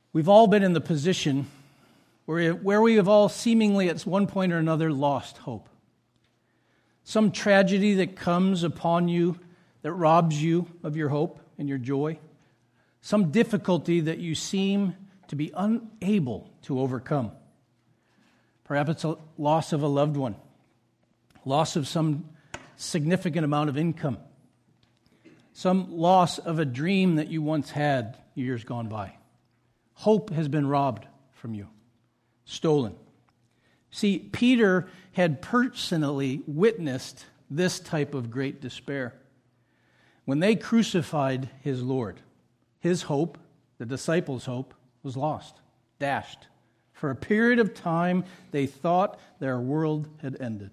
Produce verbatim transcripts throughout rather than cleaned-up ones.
We've all been in the position where, where we have all seemingly at one point or another lost hope. Some tragedy that comes upon you that robs you of your hope and your joy. Some difficulty that you seem to be unable to overcome. Perhaps it's a loss of a loved one, loss of some significant amount of income, some loss of a dream that you once had years gone by. Hope has been robbed from you, stolen. See, Peter had personally witnessed this type of great despair. When they crucified his Lord, his hope, the disciples' hope, was lost, dashed. For a period of time, they thought their world had ended.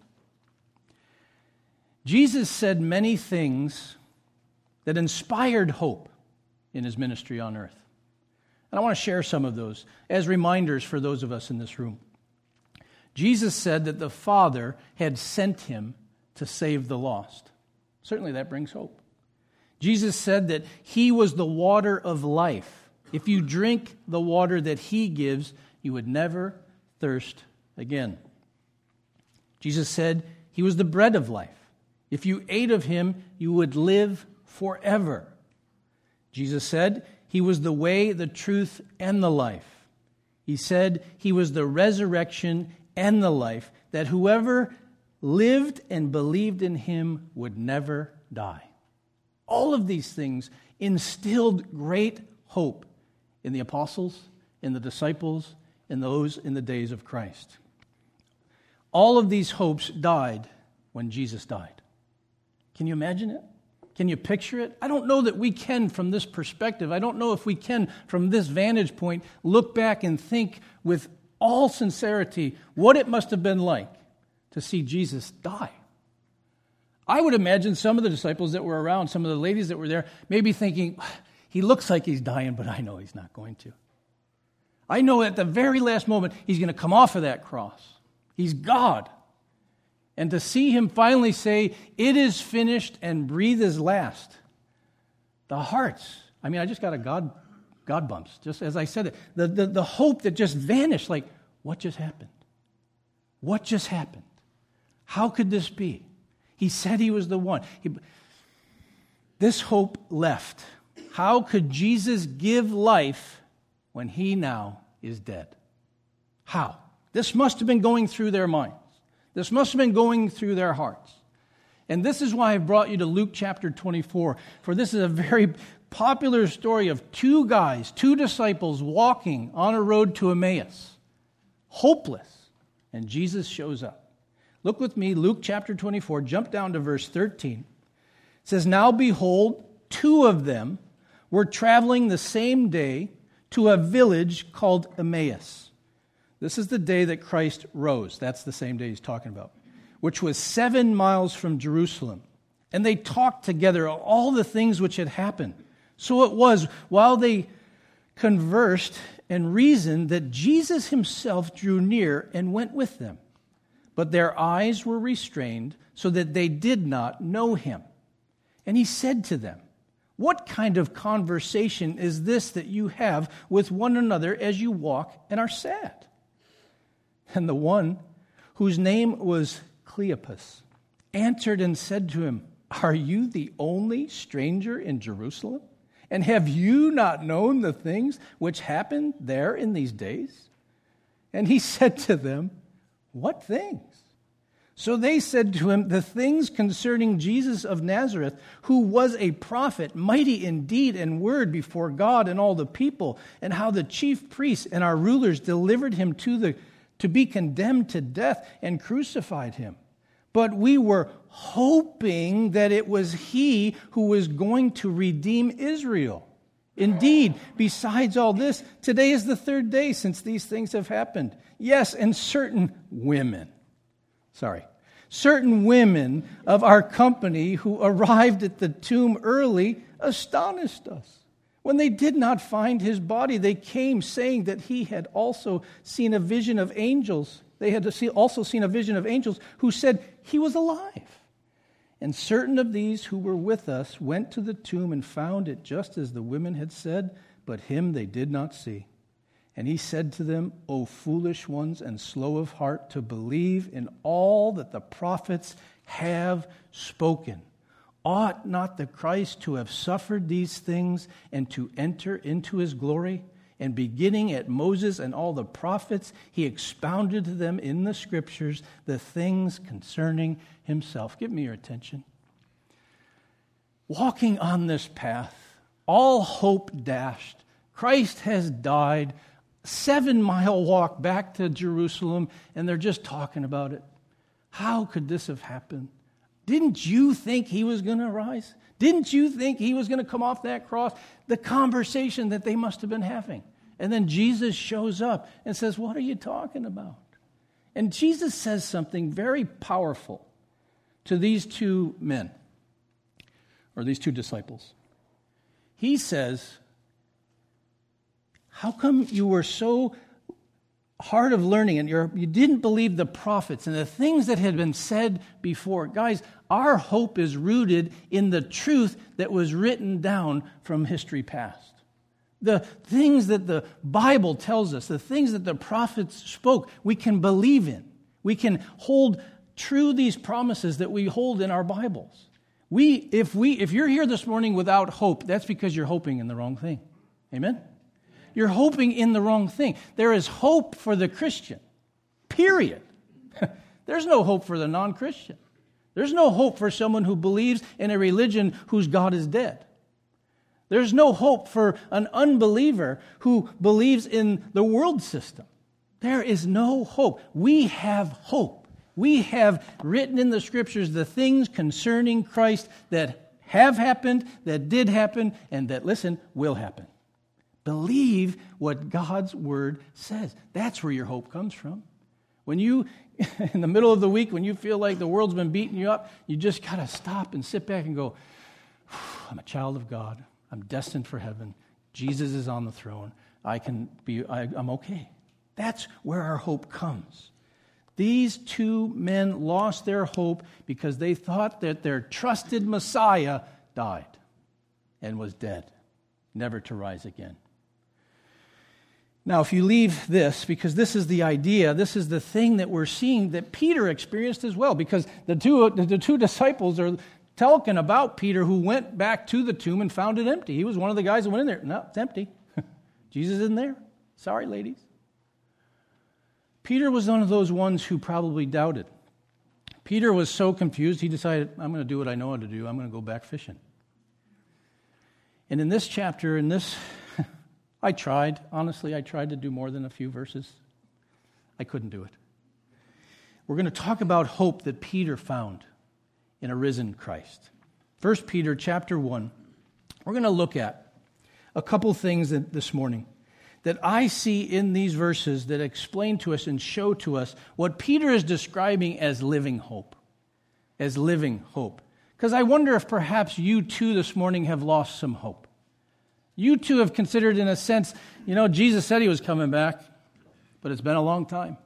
Jesus said many things that inspired hope in his ministry on earth. And I want to share some of those as reminders for those of us in this room. Jesus said that the Father had sent him to save the lost. Certainly that brings hope. Jesus said that he was the water of life. If you drink the water that he gives, you would never thirst again. Jesus said he was the bread of life. If you ate of him, you would live forever. Jesus said he was the way, the truth, and the life. He said he was the resurrection and the life, that whoever lived and believed in him would never die. All of these things instilled great hope in the apostles, in the disciples, in those in the days of Christ. All of these hopes died when Jesus died. Can you imagine it? Can you picture it? I don't know that we can from this perspective. I don't know if we can, from this vantage point, look back and think with all sincerity what it must have been like to see Jesus die. I would imagine some of the disciples that were around, some of the ladies that were there, maybe thinking, he looks like he's dying, but I know he's not going to. I know at the very last moment he's going to come off of that cross. He's God. And to see him finally say, it is finished, and breathe his last. The hearts. I mean, I just got a God God bumps, just as I said it. The, the, the hope that just vanished, like, what just happened? What just happened? How could this be? He said he was the one. He, this hope left. How could Jesus give life when he now is dead? How? This must have been going through their minds. This must have been going through their hearts. And this is why I brought you to Luke chapter twenty-four. For this is a very popular story of two guys, two disciples walking on a road to Emmaus. Hopeless. And Jesus shows up. Look with me, Luke chapter twenty-four, jump down to verse thirteen. It says, now behold, two of them were traveling the same day to a village called Emmaus. This is the day that Christ rose. That's the same day he's talking about, which was seven miles from Jerusalem. And they talked together all the things which had happened. So it was, while they conversed and reasoned, that Jesus himself drew near and went with them. But their eyes were restrained so that they did not know him. And he said to them, what kind of conversation is this that you have with one another as you walk and are sad? And the one, whose name was Cleopas, answered and said to him, are you the only stranger in Jerusalem? And have you not known the things which happened there in these days? And he said to them, what things? So they said to him, the things concerning Jesus of Nazareth, who was a prophet, mighty in deed and word before God and all the people, and how the chief priests and our rulers delivered him to the to be condemned to death and crucified him. But we were hoping that it was he who was going to redeem Israel. Indeed, besides all this, today is the third day since these things have happened. Yes, and certain women, sorry, certain women of our company who arrived at the tomb early astonished us. When they did not find his body, they came saying that he had also seen a vision of angels. They had also seen a vision of angels who said he was alive. And certain of these who were with us went to the tomb and found it just as the women had said, but him they did not see. And he said to them, O foolish ones and slow of heart to believe in all that the prophets have spoken. Ought not the Christ to have suffered these things and to enter into his glory? And beginning at Moses and all the prophets, he expounded to them in the scriptures the things concerning himself. Give me your attention. Walking on this path, all hope dashed. Christ has died. Seven-mile walk back to Jerusalem, and they're just talking about it. How could this have happened? Didn't you think he was going to rise? Didn't you think he was going to come off that cross? The conversation that they must have been having. And then Jesus shows up and says, what are you talking about? And Jesus says something very powerful to these two men, or these two disciples. He says, how come you were so hard of learning and you're, you didn't believe the prophets and the things that had been said before? Guys, our hope is rooted in the truth that was written down from history past. The things that the Bible tells us, the things that the prophets spoke, we can believe in. We can hold true these promises that we hold in our Bibles. We, if we, if you're here this morning without hope, that's because you're hoping in the wrong thing. Amen? You're hoping in the wrong thing. There is hope for the Christian, period. There's no hope for the non-Christian. There's no hope for someone who believes in a religion whose God is dead. There's no hope for an unbeliever who believes in the world system. There is no hope. We have hope. We have written in the scriptures the things concerning Christ that have happened, that did happen, and that, listen, will happen. Believe what God's word says. That's where your hope comes from. When you, in the middle of the week, when you feel like the world's been beating you up, you just got to stop and sit back and go, I'm a child of God. I'm destined for heaven. Jesus is on the throne. I can be, I, I'm okay. That's where our hope comes. These two men lost their hope because they thought that their trusted Messiah died and was dead, never to rise again. Now, if you leave this, because this is the idea, this is the thing that we're seeing that Peter experienced as well, because the two, the two disciples are talking about Peter, who went back to the tomb and found it empty. He was one of the guys that went in there. No, it's empty. Jesus isn't there. Sorry, ladies. Peter was one of those ones who probably doubted. Peter was so confused, he decided, I'm going to do what I know how to do. I'm going to go back fishing. And in this chapter, in this... I tried, honestly, I tried to do more than a few verses. I couldn't do it. We're going to talk about hope that Peter found in a risen Christ. First Peter chapter one, we're going to look at a couple things that, this morning that I see in these verses that explain to us and show to us what Peter is describing as living hope. As living hope. Because I wonder if perhaps you too this morning have lost some hope. You too have considered, in a sense, you know, Jesus said he was coming back, but it's been a long time.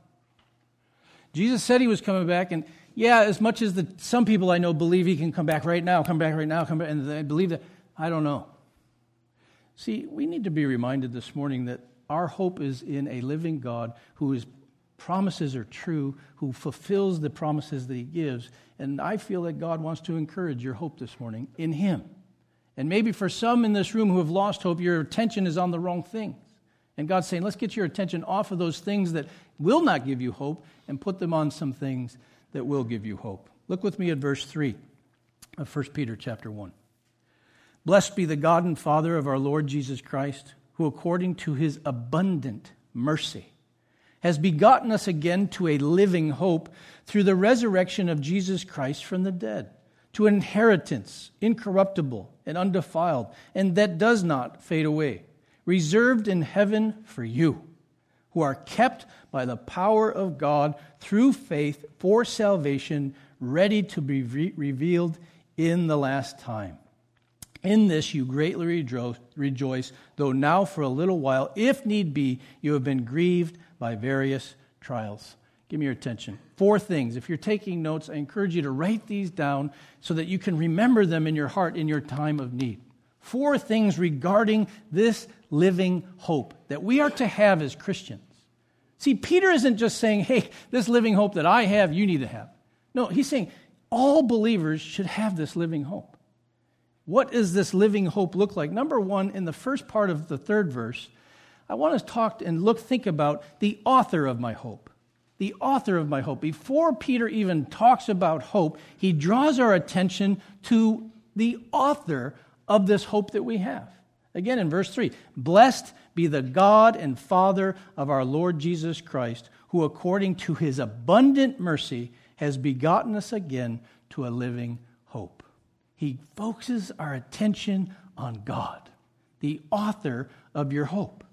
Jesus said he was coming back, and yeah, as much as the, some people I know believe he can come back right now, come back right now, come back, and they believe that, I don't know. See, we need to be reminded this morning that our hope is in a living God whose promises are true, who fulfills the promises that he gives, and I feel that God wants to encourage your hope this morning in him. And maybe for some in this room who have lost hope, your attention is on the wrong things. And God's saying, let's get your attention off of those things that will not give you hope and put them on some things that will give you hope. Look with me at verse three of First Peter chapter one. Blessed be the God and Father of our Lord Jesus Christ, who according to his abundant mercy has begotten us again to a living hope through the resurrection of Jesus Christ from the dead, to an inheritance incorruptible and undefiled, and that does not fade away, reserved in heaven for you, who are kept by the power of God through faith for salvation, ready to be re- revealed in the last time. In this you greatly rejo- rejoice, though now for a little while, if need be, you have been grieved by various trials. Give me your attention. Four things. If you're taking notes, I encourage you to write these down so that you can remember them in your heart in your time of need. Four things regarding this living hope that we are to have as Christians. See, Peter isn't just saying, hey, this living hope that I have, you need to have. No, he's saying all believers should have this living hope. What does this living hope look like? Number one, in the first part of the third verse, I want to talk and look, think about the author of my hope. The author of my hope. Before Peter even talks about hope, he draws our attention to the author of this hope that we have. Again, in verse three, blessed be the God and Father of our Lord Jesus Christ, who according to his abundant mercy has begotten us again to a living hope. He focuses our attention on God, the author of your hope.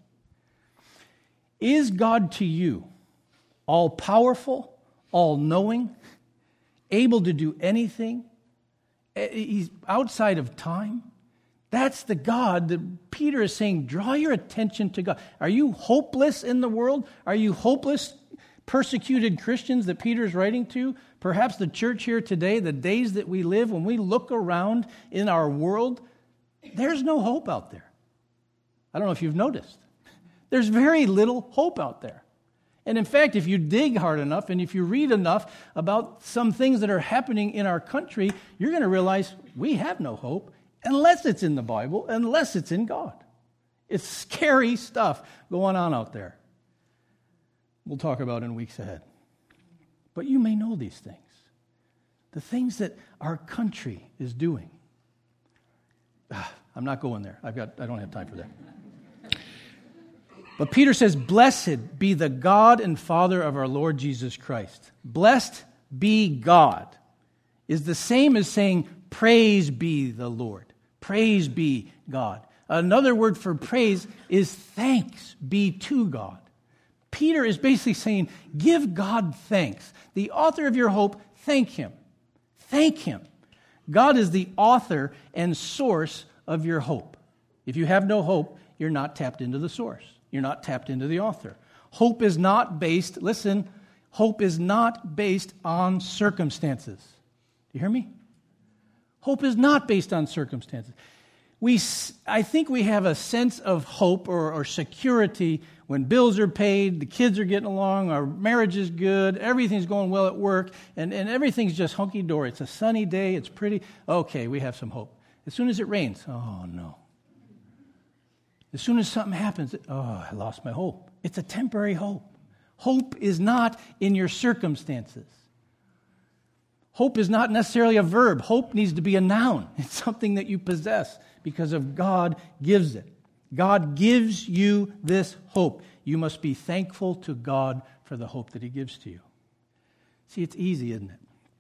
Is God to you all-powerful, all-knowing, able to do anything? He's outside of time? That's the God that Peter is saying, draw your attention to God. Are you hopeless in the world? Are you hopeless, persecuted Christians that Peter is writing to? Perhaps the church here today, the days that we live, when we look around in our world, there's no hope out there. I don't know if you've noticed. There's very little hope out there. And in fact, if you dig hard enough and if you read enough about some things that are happening in our country, you're going to realize we have no hope unless it's in the Bible, unless it's in God. It's scary stuff going on out there. We'll talk about in weeks ahead. But you may know these things. The things that our country is doing. Ah, I'm not going there. I've got I don't have time for that. But Peter says, blessed be the God and Father of our Lord Jesus Christ. Blessed be God is the same as saying, praise be the Lord. Praise be God. Another word for praise is thanks be to God. Peter is basically saying, give God thanks. The author of your hope, thank him. Thank him. God is the author and source of your hope. If you have no hope, you're not tapped into the source. You're not tapped into the author. Hope is not based, listen, hope is not based on circumstances. Do you hear me? Hope is not based on circumstances. We, I think we have a sense of hope or, or security when bills are paid, the kids are getting along, our marriage is good, everything's going well at work, and, and everything's just hunky-dory. It's a sunny day, it's pretty. Okay, we have some hope. As soon as it rains, oh no. As soon as something happens, oh, I lost my hope. It's a temporary hope. Hope is not in your circumstances. Hope is not necessarily a verb. Hope needs to be a noun. It's something that you possess because of God gives it. God gives you this hope. You must be thankful to God for the hope that he gives to you. See, it's easy, isn't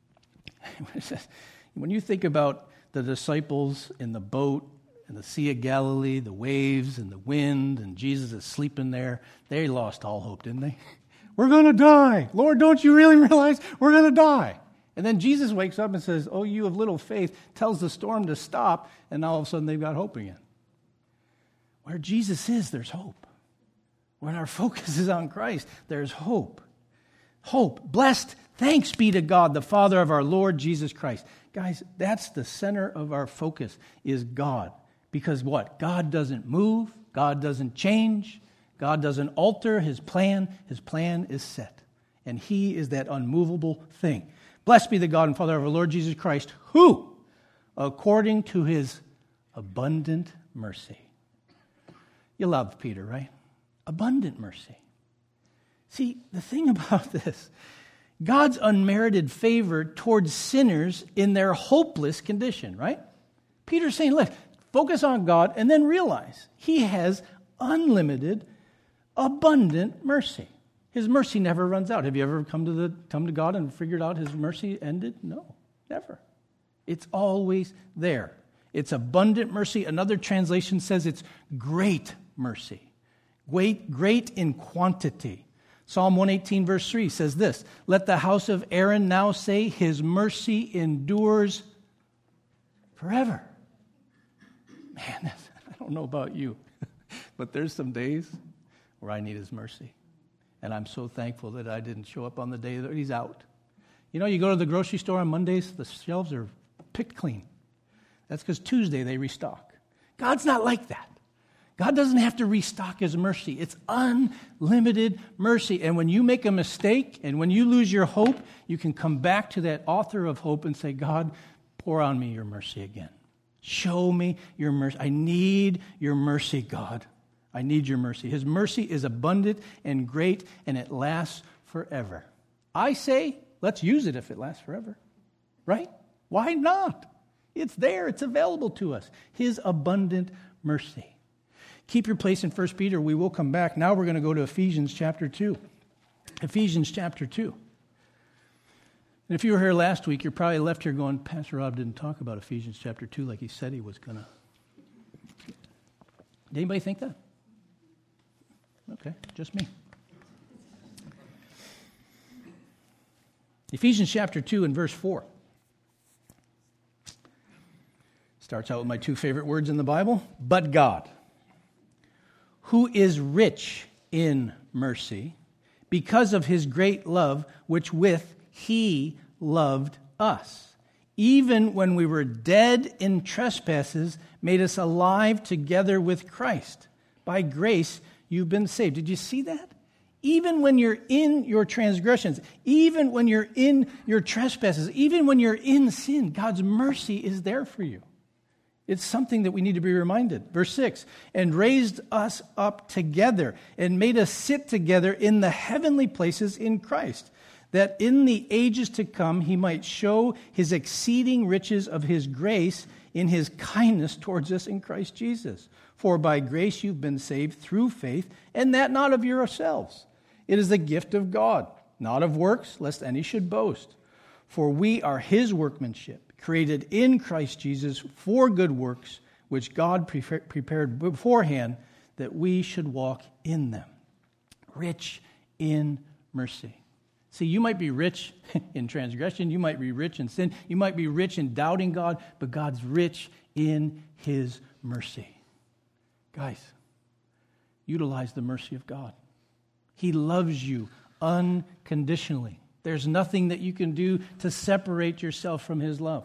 it? When you think about the disciples in the boat, and the Sea of Galilee, the waves and the wind, and Jesus is sleeping there, they lost all hope, didn't they? We're going to die. Lord, don't you really realize we're going to die? And then Jesus wakes up and says, oh, you of little faith, tells the storm to stop, and all of a sudden they've got hope again. Where Jesus is, there's hope. When our focus is on Christ, there's hope. Hope. Blessed, thanks be to God, the Father of our Lord Jesus Christ. Guys, that's the center of our focus, is God. Because what? God doesn't move. God doesn't change. God doesn't alter his plan. His plan is set. And he is that unmovable thing. Blessed be the God and Father of our Lord Jesus Christ, who, according to his abundant mercy. You love Peter, right? Abundant mercy. See, the thing about this, God's unmerited favor towards sinners in their hopeless condition, right? Peter's saying, look, focus on God and then realize he has unlimited, abundant mercy. His mercy never runs out. Have you ever come to the come to God and figured out his mercy ended? No, never. It's always there. It's abundant mercy. Another translation says it's great mercy. Great, great in quantity. Psalm one eighteen verse three says this, let the house of Aaron now say his mercy endures forever. Man, I don't know about you, but there's some days where I need his mercy. And I'm so thankful that I didn't show up on the day that he's out. You know, you go to the grocery store on Mondays, the shelves are picked clean. That's because Tuesday they restock. God's not like that. God doesn't have to restock his mercy. It's unlimited mercy. And when you make a mistake and when you lose your hope, you can come back to that author of hope and say, God, pour on me your mercy again. Show me your mercy. I need your mercy, God. I need your mercy. His mercy is abundant and great, and it lasts forever. I say, let's use it if it lasts forever. Right? Why not? It's there. It's available to us. His abundant mercy. Keep your place in First Peter. We will come back. Now we're going to go to Ephesians chapter two. Ephesians chapter two. And if you were here last week, you're probably left here going, Pastor Rob didn't talk about Ephesians chapter two like he said he was going to. Did anybody think that? Okay, just me. Ephesians chapter two and verse four. Starts out with my two favorite words in the Bible. But God, who is rich in mercy, because of his great love, which with he loved us, even when we were dead in trespasses, made us alive together with Christ. By grace, you've been saved. Did you see that? Even when you're in your transgressions, even when you're in your trespasses, even when you're in sin, God's mercy is there for you. It's something that we need to be reminded. Verse six, and raised us up together and made us sit together in the heavenly places in Christ, that in the ages to come he might show his exceeding riches of his grace in his kindness towards us in Christ Jesus. For by grace you've been saved through faith, and that not of yourselves. It is the gift of God, not of works, lest any should boast. For we are his workmanship, created in Christ Jesus for good works, which God pre- prepared beforehand that we should walk in them. Rich in mercy. See, you might be rich in transgression, you might be rich in sin, you might be rich in doubting God, but God's rich in his mercy. Guys, utilize the mercy of God. He loves you unconditionally. There's nothing that you can do to separate yourself from his love.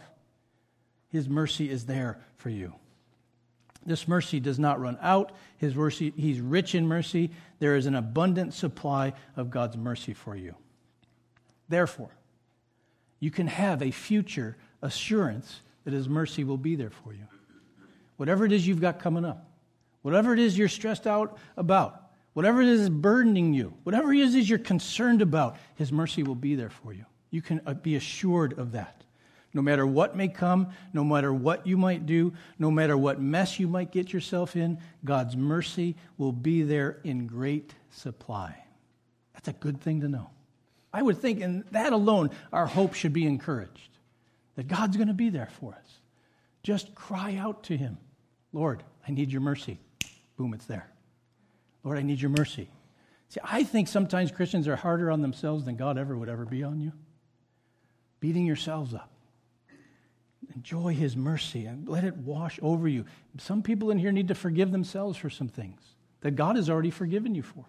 His mercy is there for you. This mercy does not run out. His mercy, he's rich in mercy. There is an abundant supply of God's mercy for you. Therefore, you can have a future assurance that his mercy will be there for you. Whatever it is you've got coming up, whatever it is you're stressed out about, whatever it is burdening you, whatever it is you're concerned about, his mercy will be there for you. You can be assured of that. No matter what may come, no matter what you might do, no matter what mess you might get yourself in, God's mercy will be there in great supply. That's a good thing to know. I would think in that alone, our hope should be encouraged. That God's going to be there for us. Just cry out to him. Lord, I need your mercy. Boom, it's there. Lord, I need your mercy. See, I think sometimes Christians are harder on themselves than God ever would ever be on you. Beating yourselves up. Enjoy his mercy and let it wash over you. Some people in here need to forgive themselves for some things that God has already forgiven you for.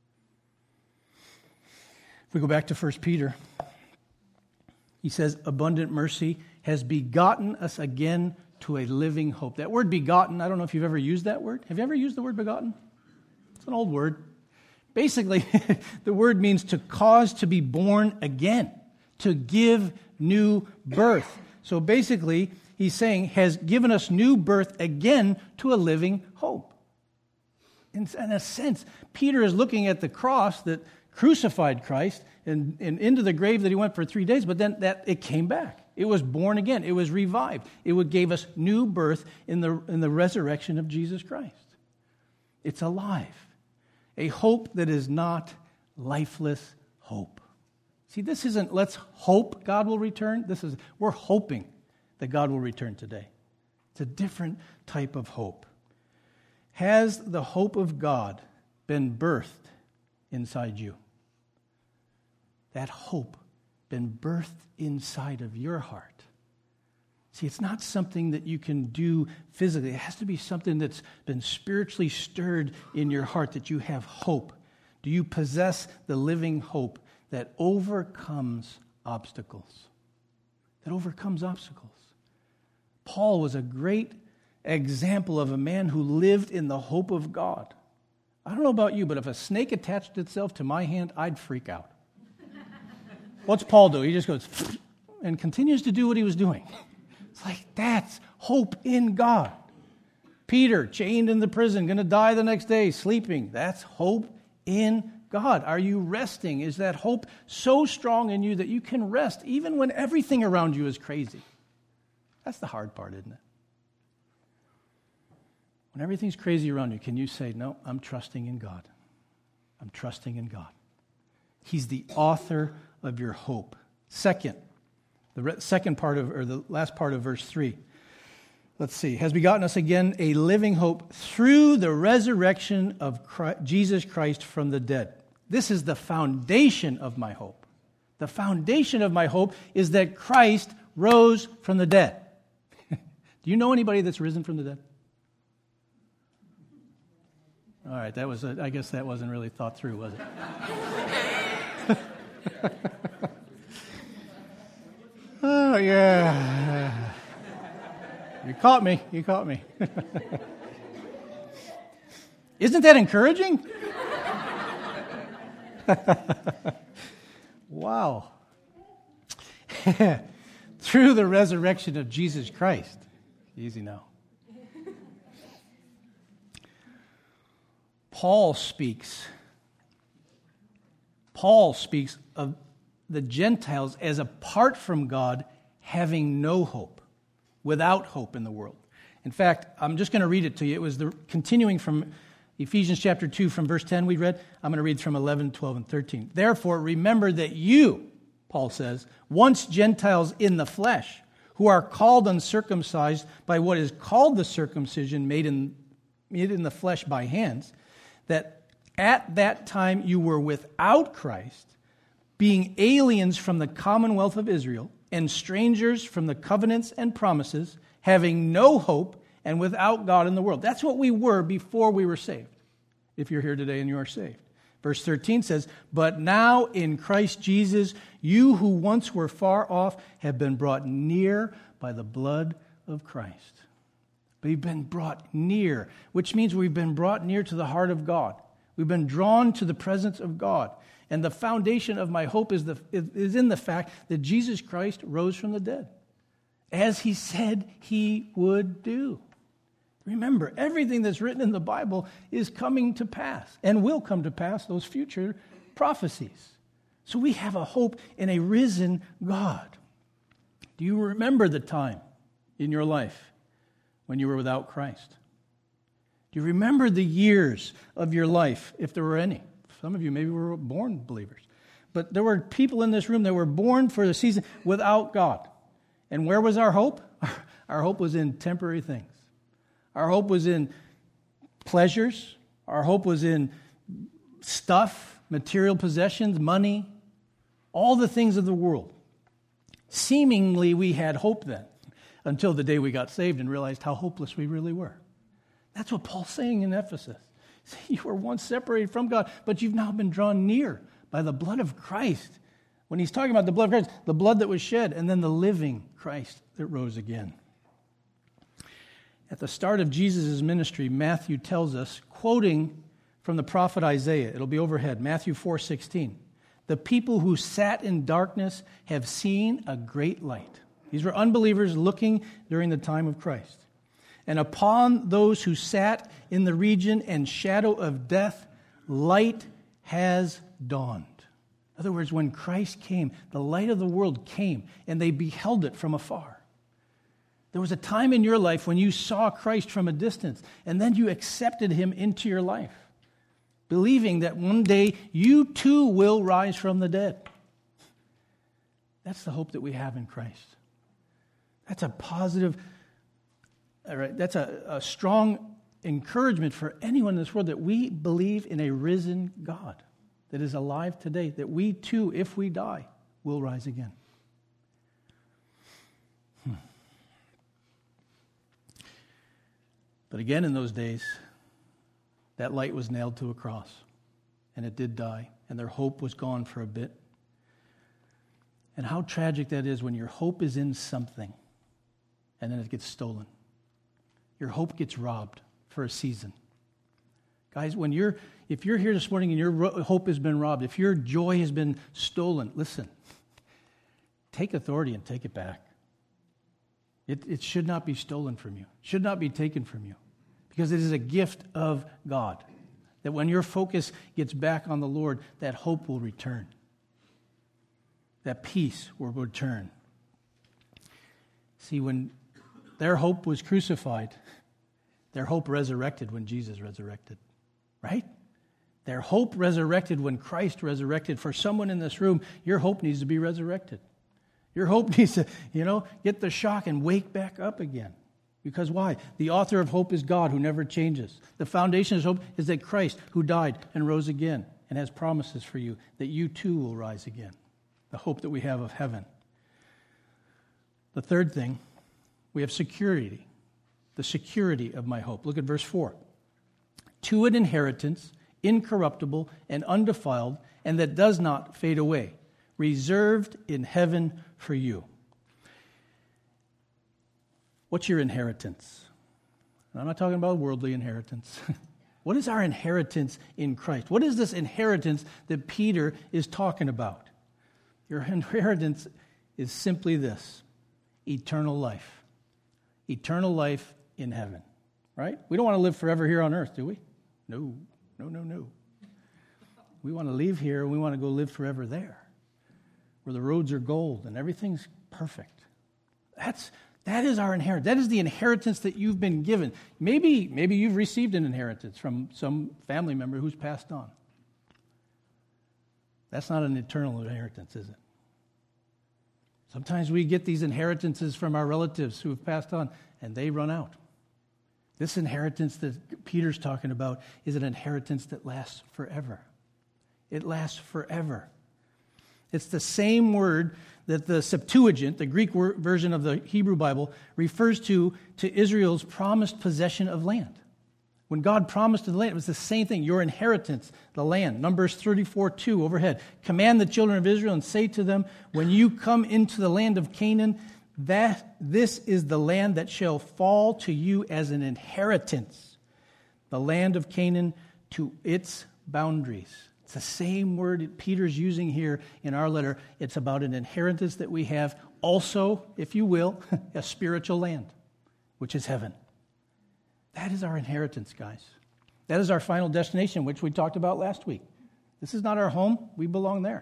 If we go back to First Peter, he says, abundant mercy has begotten us again to a living hope. That word begotten, I don't know if you've ever used that word. Have you ever used the word begotten? It's an old word. Basically, the word means to cause to be born again, to give new birth. So basically, he's saying, has given us new birth again to a living hope. In, in a sense, Peter is looking at the cross that crucified Christ and, and into the grave that he went for three days, but then that it came back. It was born again. It was revived. It would gave us new birth in the, in the resurrection of Jesus Christ. It's alive. A hope that is not lifeless hope. See, this isn't let's hope God will return. This is we're hoping that God will return today. It's a different type of hope. Has the hope of God been birthed inside you? That hope been birthed inside of your heart? See, it's not something that you can do physically. It has to be something that's been spiritually stirred in your heart, that you have hope. Do you possess the living hope that overcomes obstacles? That overcomes obstacles. Paul was a great example of a man who lived in the hope of God. I don't know about you, but if a snake attached itself to my hand, I'd freak out. What's Paul do? He just goes and continues to do what he was doing. It's like, that's hope in God. Peter, chained in the prison, going to die the next day, sleeping. That's hope in God. Are you resting? Is that hope so strong in you that you can rest even when everything around you is crazy? That's the hard part, isn't it? When everything's crazy around you, can you say, no, I'm trusting in God. I'm trusting in God. He's the author of your hope. Second, the re- second part of, or the last part of verse three. Let's see. Has begotten us again a living hope through the resurrection of Christ, Jesus Christ from the dead. This is the foundation of my hope. The foundation of my hope is that Christ rose from the dead. Do you know anybody that's risen from the dead? All right, that was. A, I guess that wasn't really thought through, was it? Oh yeah. You caught me. You caught me. Isn't that encouraging? Wow. Through the resurrection of Jesus Christ. Easy now. Paul speaks. Paul speaks of the Gentiles as apart from God having no hope, without hope in the world. In fact, I'm just going to read it to you. It was the continuing from Ephesians chapter two from verse ten we read. I'm going to read from eleven, twelve, and thirteen. Therefore, remember that you, Paul says, once Gentiles in the flesh, who are called uncircumcised by what is called the circumcision made in, made in the flesh by hands, that at that time you were without Christ, being aliens from the commonwealth of Israel, and strangers from the covenants and promises, having no hope and without God in the world. That's what we were before we were saved, if you're here today and you are saved. Verse thirteen says, but now in Christ Jesus, you who once were far off have been brought near by the blood of Christ. We've been brought near, which means we've been brought near to the heart of God. We've been drawn to the presence of God. And the foundation of my hope is, the, is in the fact that Jesus Christ rose from the dead, as he said he would do. Remember, everything that's written in the Bible is coming to pass and will come to pass, those future prophecies. So we have a hope in a risen God. Do you remember the time in your life when you were without Christ? Do you remember the years of your life, if there were any? Some of you maybe were born believers. But there were people in this room that were born for the season without God. And where was our hope? Our hope was in temporary things. Our hope was in pleasures. Our hope was in stuff, material possessions, money, all the things of the world. Seemingly we had hope then, until the day we got saved and realized how hopeless we really were. That's what Paul's saying in Ephesus. You were once separated from God, but you've now been drawn near by the blood of Christ. When he's talking about the blood of Christ, the blood that was shed, and then the living Christ that rose again. At the start of Jesus' ministry, Matthew tells us, quoting from the prophet Isaiah, it'll be overhead, Matthew four sixteen, the people who sat in darkness have seen a great light. These were unbelievers looking during the time of Christ. And upon those who sat in the region and shadow of death, light has dawned. In other words, when Christ came, the light of the world came, and they beheld it from afar. There was a time in your life when you saw Christ from a distance, and then you accepted him into your life, believing that one day you too will rise from the dead. That's the hope that we have in Christ. That's a positive, all right, that's a, a strong encouragement for anyone in this world that we believe in a risen God that is alive today, that we too, if we die, will rise again. Hmm. But again, in those days, that light was nailed to a cross, and it did die, and their hope was gone for a bit. And how tragic that is when your hope is in something, and then it gets stolen. your hope gets robbed for a season. Guys, when you're, if you're here this morning and your ro- hope has been robbed, if your joy has been stolen, listen, take authority and take it back. It, it should not be stolen from you. It should not be taken from you. Because it is a gift of God. That when your focus gets back on the Lord, that hope will return. That peace will return. See, when their hope was crucified, their hope resurrected when Jesus resurrected. Right? Their hope resurrected when Christ resurrected. For someone in this room, your hope needs to be resurrected. Your hope needs to, you know, get the shock and wake back up again. Because why? The author of hope is God, who never changes. The foundation of hope is that Christ, who died and rose again and has promises for you, that you too will rise again. The hope that we have of heaven. The third thing, we have security. The security of my hope. Look at verse four. To an inheritance, incorruptible and undefiled, and that does not fade away, reserved in heaven for you. What's your inheritance? I'm not talking about worldly inheritance. What is our inheritance in Christ? What is this inheritance that Peter is talking about? Your inheritance is simply this: eternal life. Eternal life in heaven, right? We don't want to live forever here on earth, do we? No, no, no, no. We want to leave here and we want to go live forever there, where the roads are gold and everything's perfect. That's That is our inheritance. That is the inheritance that you've been given. Maybe, maybe you've received an inheritance from some family member who's passed on. That's not an eternal inheritance, is it? Sometimes we get these inheritances from our relatives who have passed on, and they run out. This inheritance that Peter's talking about is an inheritance that lasts forever. It lasts forever. It's the same word that the Septuagint, the Greek word, version of the Hebrew Bible, refers to to Israel's promised possession of land. When God promised the land, it was the same thing, your inheritance, the land. Numbers thirty-four two overhead. Command the children of Israel and say to them, when you come into the land of Canaan, that this is the land that shall fall to you as an inheritance. The land of Canaan to its boundaries. It's the same word that Peter's using here in our letter. It's about an inheritance that we have. Also, if you will, a spiritual land, which is heaven. That is our inheritance, guys. That is our final destination, which we talked about last week. This is not our home. We belong there.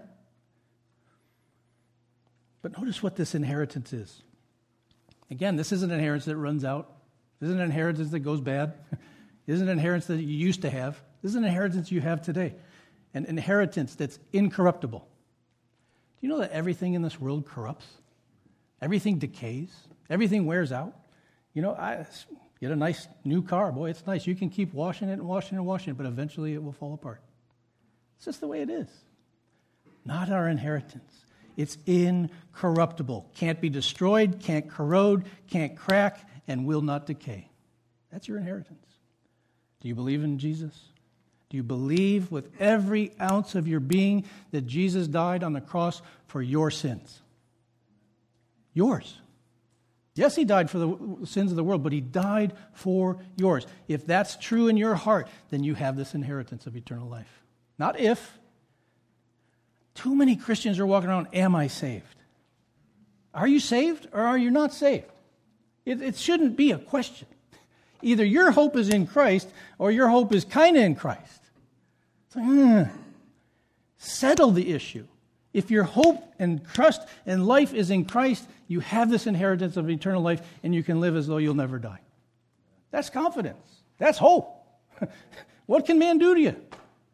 But notice what this inheritance is. Again, this isn't an inheritance that runs out. This isn't an inheritance that goes bad. This isn't an inheritance that you used to have. This is an inheritance you have today. An inheritance that's incorruptible. Do you know that everything in this world corrupts? Everything decays. Everything wears out. You know, I get a nice new car. Boy, it's nice. You can keep washing it and washing it and washing it, but eventually it will fall apart. It's just the way it is. Not our inheritance. It's incorruptible. Can't be destroyed, can't corrode, can't crack, and will not decay. That's your inheritance. Do you believe in Jesus? Do you believe with every ounce of your being that Jesus died on the cross for your sins? Yours. Yes, he died for the sins of the world, but he died for yours. If that's true in your heart, then you have this inheritance of eternal life. Not if. Too many Christians are walking around, am I saved? Are you saved or are you not saved? It, it shouldn't be a question. Either your hope is in Christ or your hope is kind of in Christ. It's like, mm, settle the issue. If your hope and trust and life is in Christ, you have this inheritance of eternal life and you can live as though you'll never die. That's confidence. That's hope. What can man do to you?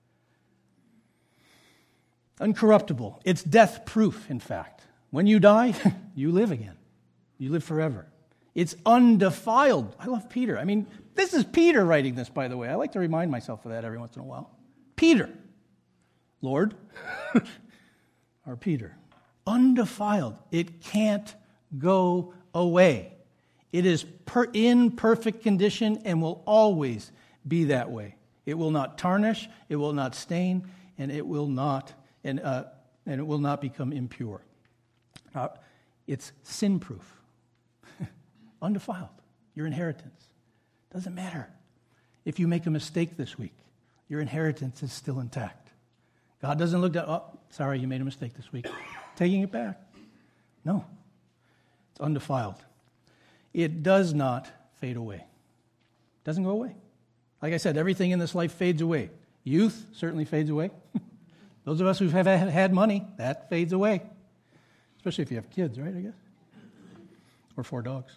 Uncorruptible. It's death proof, in fact. When you die, you live again. You live forever. It's undefiled. I love Peter. I mean, this is Peter writing this, by the way. I like to remind myself of that every once in a while. Peter. Lord. Or Peter. Undefiled. It can't go away. It is per- in perfect condition and will always be that way. It will not tarnish, it will not stain, and it will not and uh, and it will not become impure. Uh, it's sin-proof. Undefiled. Your inheritance. Doesn't matter. If you make a mistake this week, your inheritance is still intact. God doesn't look at, oh, sorry, you made a mistake this week. Taking it back. No. It's undefiled. It does not fade away. It doesn't go away. Like I said, everything in this life fades away. Youth certainly fades away. Those of us who have had money, that fades away. Especially if you have kids, right, I guess? Or four dogs.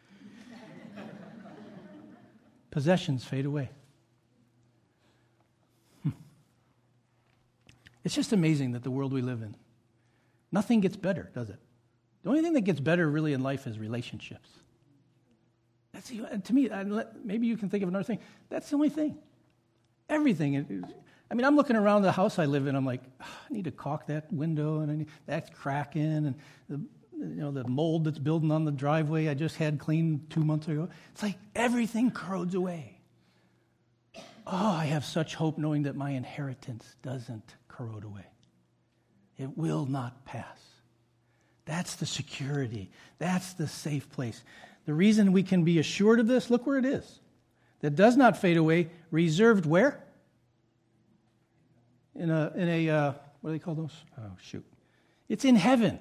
Possessions fade away. Hmm. It's just amazing that the world we live in, nothing gets better, does it? The only thing that gets better really in life is relationships. That's to me, maybe you can think of another thing. That's the only thing. Everything. I mean, I'm looking around the house I live in. I'm like, oh, I need to caulk that window, and I need, that's cracking, and the, you know the mold that's building on the driveway I just had cleaned two months ago. It's like everything corrodes away. Oh, I have such hope knowing that my inheritance doesn't corrode away. It will not pass. That's the security. That's the safe place. The reason we can be assured of this, look where it is. That does not fade away, reserved where? In a, in a uh, what do they call those? Oh, shoot. It's in heaven.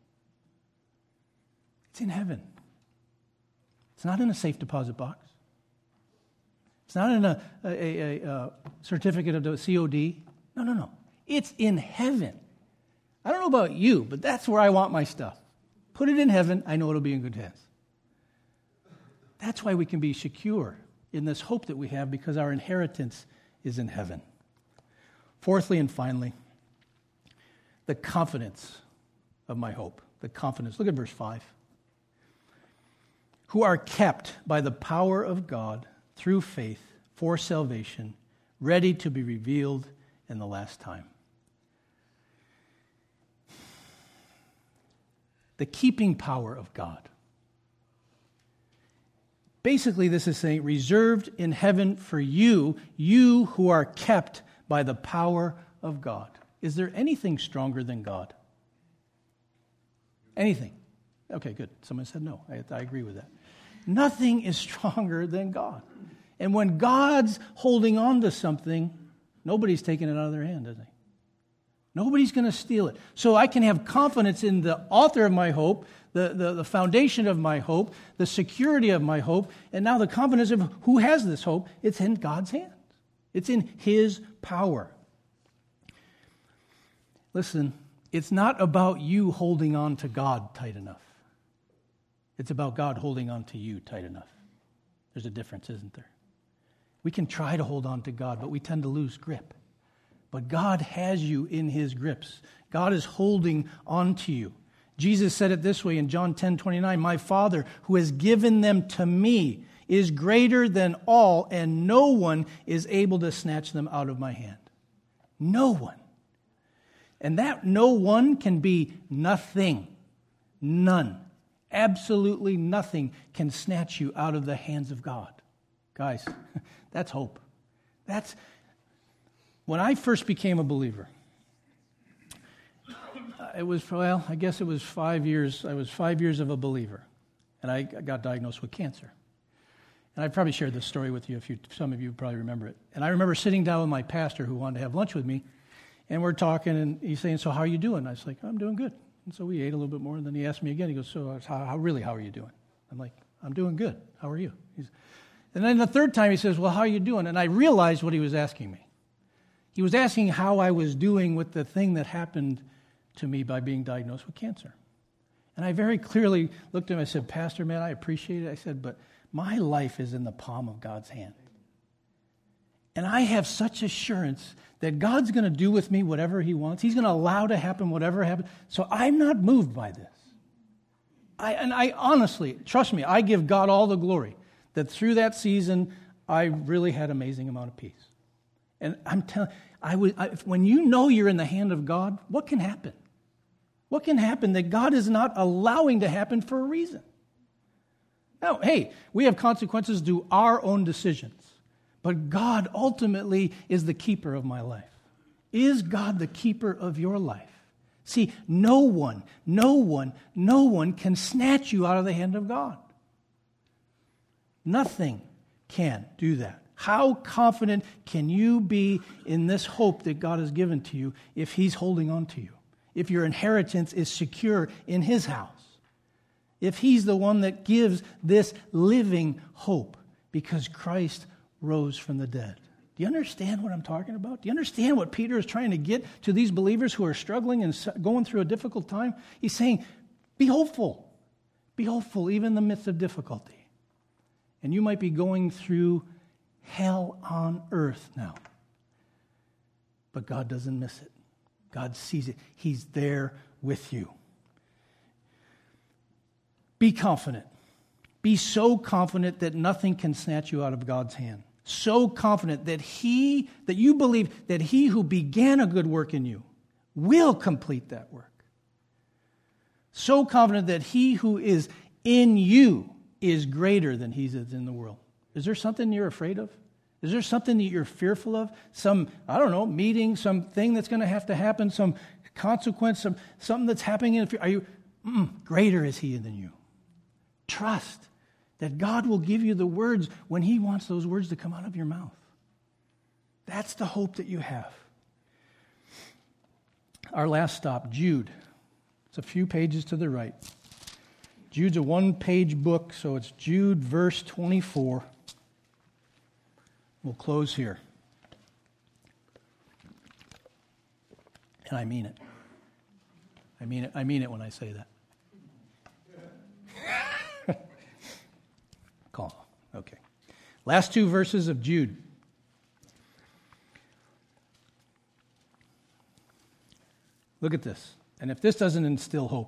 It's in heaven. It's not in a safe deposit box. It's not in a, a, a, a certificate of the C O D. No, no, no. It's in heaven. I don't know about you, but that's where I want my stuff. Put it in heaven, I know it'll be in good hands. That's why we can be secure in this hope that we have, because our inheritance is in heaven. Fourthly and finally, the confidence of my hope. The confidence. Look at verse five. Who are kept by the power of God through faith for salvation, ready to be revealed in the last time. The keeping power of God. Basically, this is saying reserved in heaven for you, you who are kept by the power of God. Is there anything stronger than God? Anything? Okay, good. Someone said no. I, I agree with that. Nothing is stronger than God. And when God's holding on to something, nobody's taking it out of their hand, is he? Nobody's going to steal it. So I can have confidence in the author of my hope, the, the, the foundation of my hope, the security of my hope, and now the confidence of who has this hope. It's in God's hands. It's in his power. Listen, it's not about you holding on to God tight enough. It's about God holding on to you tight enough. There's a difference, isn't there? We can try to hold on to God, but we tend to lose grip. But God has you in his grips. God is holding on to you. Jesus said it this way in John ten twenty-nine, my Father who has given them to me is greater than all, and no one is able to snatch them out of my hand. No one. And that no one can be nothing. None. Absolutely nothing can snatch you out of the hands of God. Guys, that's hope. That's when I first became a believer. It was, well, I guess it was five years. I was five years of a believer, and I got diagnosed with cancer. And I probably shared this story with you. If you, some of you probably remember it. And I remember sitting down with my pastor who wanted to have lunch with me, and we're talking, and he's saying, "So how are you doing?" I was like, "I'm doing good." And so we ate a little bit more, and then he asked me again. He goes, "So how, how really, how are you doing?" I'm like, "I'm doing good. How are you?" He's, and then the third time he says, "Well, how are you doing?" And I realized what he was asking me. He was asking how I was doing with the thing that happened to me by being diagnosed with cancer. And I very clearly looked at him and I said, "Pastor, man, I appreciate it." I said, "But my life is in the palm of God's hand. And I have such assurance that God's going to do with me whatever he wants. He's going to allow to happen whatever happens. So I'm not moved by this." I, and I honestly, trust me, I give God all the glory that through that season, I really had an amazing amount of peace. And I'm telling I would, I, when you know you're in the hand of God, what can happen? What can happen that God is not allowing to happen for a reason? Now, hey, we have consequences to our own decisions. But God ultimately is the keeper of my life. Is God the keeper of your life? See, no one, no one, no one can snatch you out of the hand of God. Nothing can do that? How confident can you be in this hope that God has given to you if He's holding on to you? If your inheritance is secure in His house? If He's the one that gives this living hope because Christ rose from the dead? Do you understand what I'm talking about? Do you understand what Peter is trying to get to these believers who are struggling and going through a difficult time? He's saying, be hopeful. Be hopeful even in the midst of difficulty. And you might be going through hell on earth now. But God doesn't miss it. God sees it. He's there with you. Be confident. Be so confident that nothing can snatch you out of God's hand. So confident that He, that you believe that He who began a good work in you will complete that work. So confident that He who is in you is greater than He is in the world. Is there something you're afraid of? Is there something that you're fearful of? Some, I don't know, meeting, something that's going to have to happen, some consequence, some something that's happening in the future? Are you, mm, greater is He than you. Trust that God will give you the words when He wants those words to come out of your mouth. That's the hope that you have. Our last stop, Jude. It's a few pages to the right. Jude's a one-page book, so it's Jude, verse twenty-four. We'll close here. And I mean it. I mean it. I mean it when I say that. Calm. Okay. Last two verses of Jude. Look at this. And if this doesn't instill hope.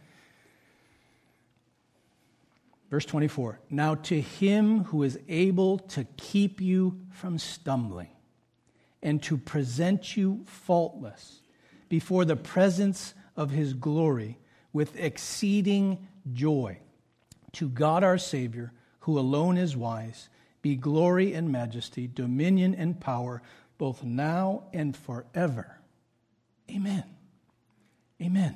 Verse twenty-four. Now to Him who is able to keep you from stumbling and to present you faultless before the presence of His glory with exceeding joy. To God our Savior, who alone is wise, be glory and majesty, dominion and power, both now and forever. Amen. Amen.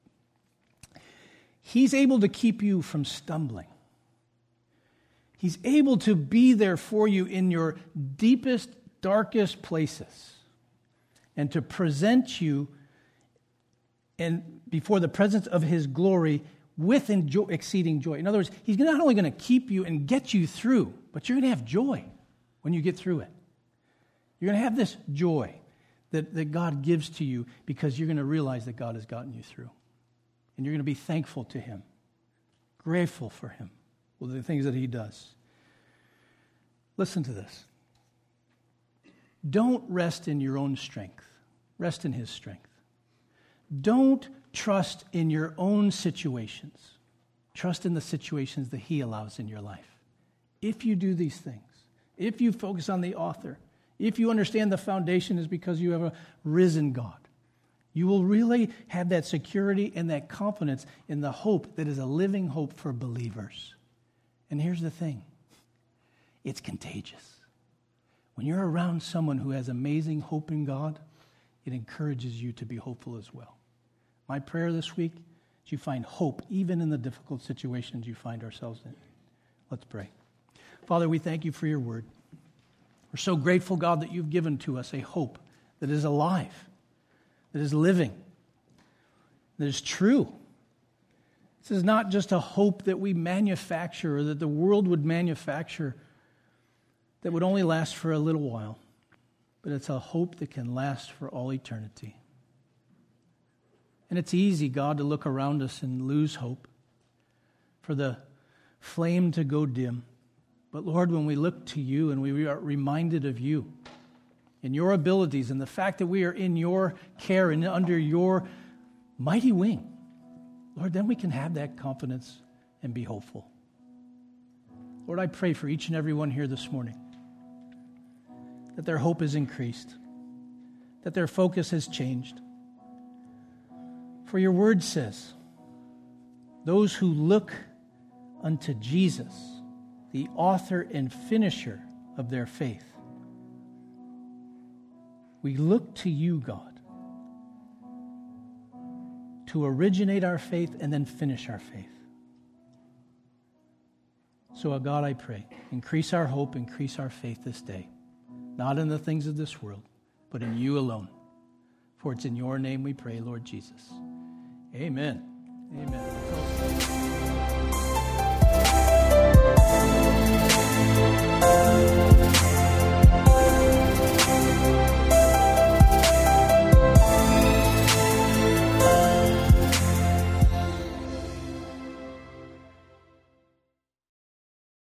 He's able to keep you from stumbling. He's able to be there for you in your deepest, darkest places and to present you and before the presence of His glory with enjoy, exceeding joy. In other words, He's not only going to keep you and get you through, but you're going to have joy when you get through it. You're going to have this joy that, that God gives to you because you're going to realize that God has gotten you through. And you're going to be thankful to Him, grateful for Him, well, the things that He does. Listen to this. Don't rest in your own strength. Rest in His strength. Don't trust in your own situations. Trust in the situations that He allows in your life. If you do these things, if you focus on the author, if you understand the foundation is because you have a risen God, you will really have that security and that confidence in the hope that is a living hope for believers. And here's the thing. It's contagious. When you're around someone who has amazing hope in God, it encourages you to be hopeful as well. My prayer this week is you find hope even in the difficult situations you find ourselves in. Let's pray. Father, we thank You for Your word. We're so grateful, God, that You've given to us a hope that is alive, that is living, that is true. This is not just a hope that we manufacture or that the world would manufacture that would only last for a little while, but it's a hope that can last for all eternity. And it's easy, God, to look around us and lose hope, for the flame to go dim. But Lord, when we look to You and we are reminded of You and Your abilities and the fact that we are in Your care and under Your mighty wing, Lord, then we can have that confidence and be hopeful. Lord, I pray for each and every one here this morning that their hope is increased, that their focus has changed. For Your word says, those who look unto Jesus, the author and finisher of their faith. We look to You, God, to originate our faith and then finish our faith. So, uh, God, I pray, increase our hope, increase our faith this day, not in the things of this world, but in you alone. For it's in your name we pray, Lord Jesus. Amen. Amen.